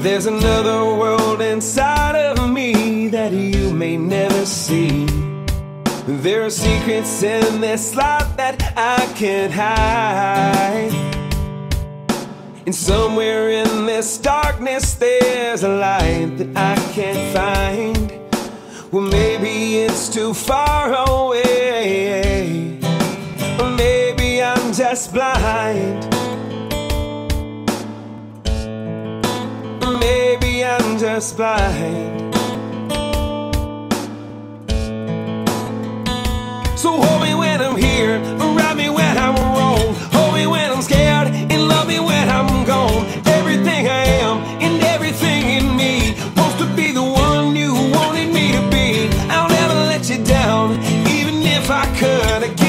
There's another world inside of me that you may never see. There are secrets in this life that I can't hide. And somewhere in this darkness there's a light that I can't find. Well, maybe it's too far away, or maybe I'm just blind. Maybe I'm just blind. So hold me when I'm here, ride me when I'm wrong, hold me when I'm scared, and love me when I'm gone. Everything I am and everything in me wants to be the one you wanted me to be. I'll never let you down, even if I could.